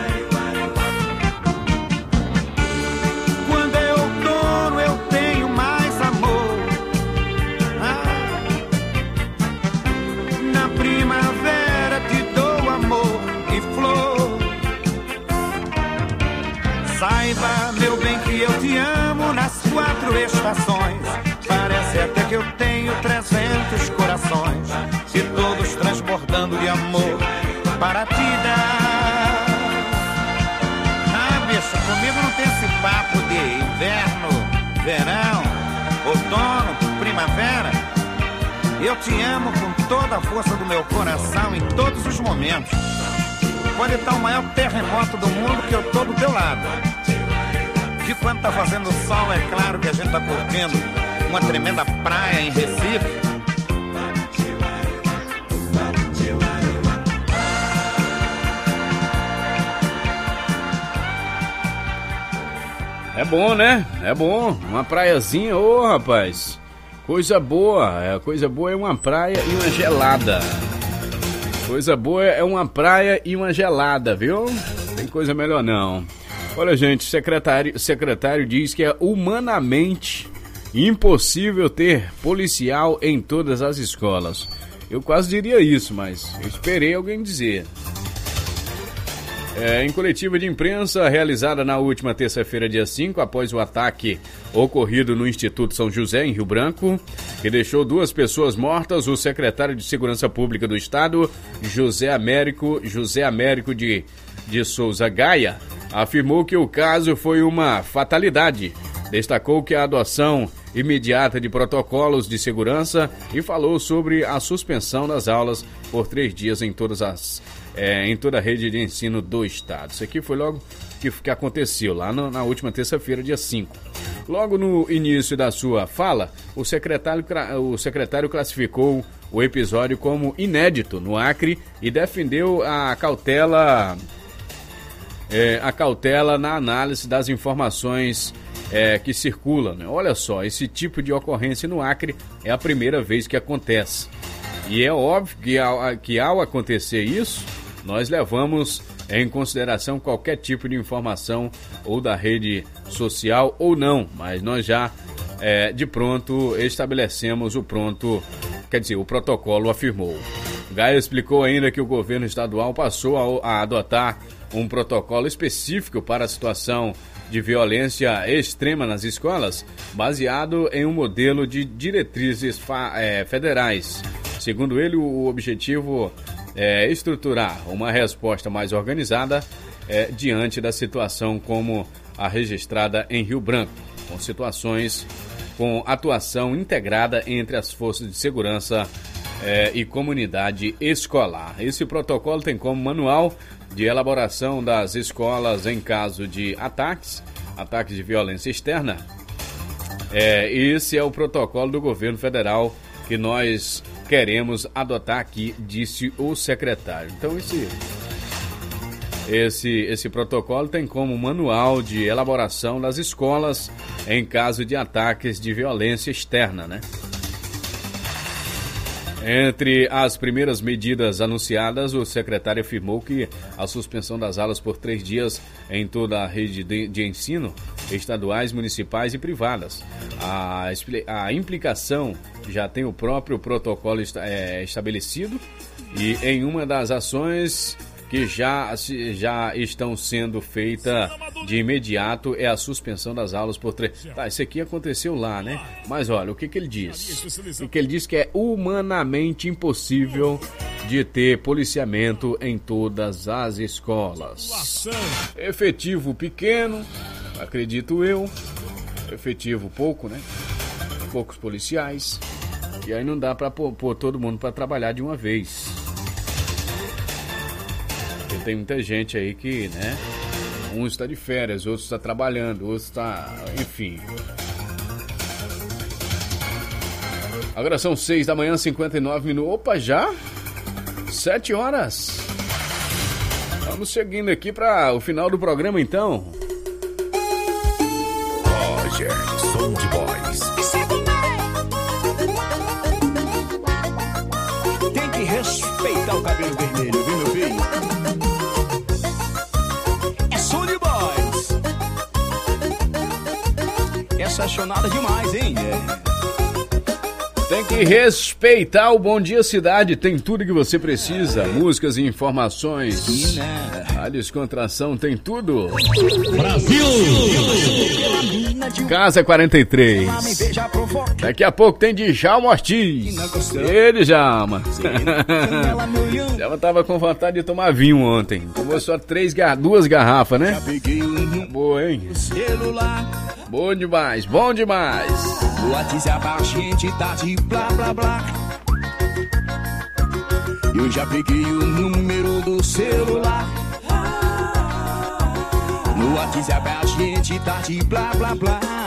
Saiba, meu bem, que eu te amo nas quatro estações. Parece até que eu tenho trezentos corações, e todos transbordando de amor para te dar. Ah, bicho, comigo não tem esse papo de inverno, verão, outono, primavera. Eu te amo com toda a força do meu coração em todos os momentos. Pode estar o maior terremoto do mundo que eu tô do teu lado. Que quando tá fazendo sol, é claro que a gente tá curtindo uma tremenda praia em Recife. É bom, né? É bom. Uma praiazinha, ô oh, rapaz. Coisa boa. É, coisa boa é uma praia e uma gelada. Coisa boa é uma praia e uma gelada, viu? Tem coisa melhor não. Olha, gente, o secretário, secretário diz que é humanamente impossível ter policial em todas as escolas. Eu quase diria isso, mas eu esperei alguém dizer. É, em coletiva de imprensa realizada na última terça-feira, dia cinco, após o ataque ocorrido no Instituto São José, em Rio Branco, que deixou duas pessoas mortas, o secretário de Segurança Pública do Estado, José Américo, José Américo de, de Souza Gaia, afirmou que o caso foi uma fatalidade. Destacou que a adoção imediata de protocolos de segurança e falou sobre a suspensão das aulas por três dias em todas as É, em toda a rede de ensino do estado. Isso aqui foi logo que, que aconteceu lá no, na última terça-feira, dia cinco. Logo no início da sua fala, o secretário, o secretário classificou o episódio como inédito no Acre e defendeu a cautela, é, a cautela na análise das informações é, que circulam. Né? Olha só, esse tipo de ocorrência no Acre é a primeira vez que acontece. E é óbvio que ao, que ao acontecer isso, nós levamos em consideração qualquer tipo de informação ou da rede social ou não, mas nós já é, de pronto estabelecemos o pronto, quer dizer, o protocolo afirmou. Gaia explicou ainda que o governo estadual passou a, a adotar um protocolo específico para a situação de violência extrema nas escolas, baseado em um modelo de diretrizes fa, é, federais. Segundo ele, o objetivo é estruturar uma resposta mais organizada é, diante da situação como a registrada em Rio Branco, com situações com atuação integrada entre as forças de segurança é, e comunidade escolar. Esse protocolo tem como manual de elaboração das escolas em caso de ataques, ataques de violência externa. É, esse é o protocolo do governo federal que nós queremos adotar aqui, disse o secretário. Então esse, esse, esse protocolo tem como manual de elaboração das escolas em caso de ataques de violência externa, né? Entre as primeiras medidas anunciadas, o secretário afirmou que a suspensão das aulas por três dias em toda a rede de, de ensino, estaduais, municipais e privadas. A, a implicação já tem o próprio protocolo é, estabelecido e em uma das ações que já, já estão sendo feitas de imediato é a suspensão das aulas por três... Tá, isso aqui aconteceu lá, né? Mas olha, o que que ele diz? O que ele diz que é humanamente impossível de ter policiamento em todas as escolas. Efetivo pequeno, acredito eu. Efetivo pouco, né? Poucos policiais. E aí não dá pra pôr, pôr todo mundo pra trabalhar de uma vez. Porque tem muita gente aí que, né? Um está de férias, outro está trabalhando, outro está... Enfim. Agora são seis da manhã, cinquenta e nove minutos. Opa, já? Sete horas. Vamos seguindo aqui para o final do programa, então. Roger, som de boys. Tem que respeitar o cabelo vermelho, viu, meu filho? É som de boys. Sensacionada demais, hein? É. Tem que respeitar o Bom Dia Cidade, tem tudo que você precisa, músicas e informações. A descontração tem tudo. Brasil! Casa quarenta e três. Daqui a pouco tem Djalma Ortiz. Ei, Djalma. Djalma tava com vontade de tomar vinho ontem. Tomou só três, duas garrafas, né? Boa, hein? Bom demais, bom demais. No WhatsApp a gente tá de blá blá blá. Eu já peguei o número do celular. No WhatsApp a gente tá de blá blá blá.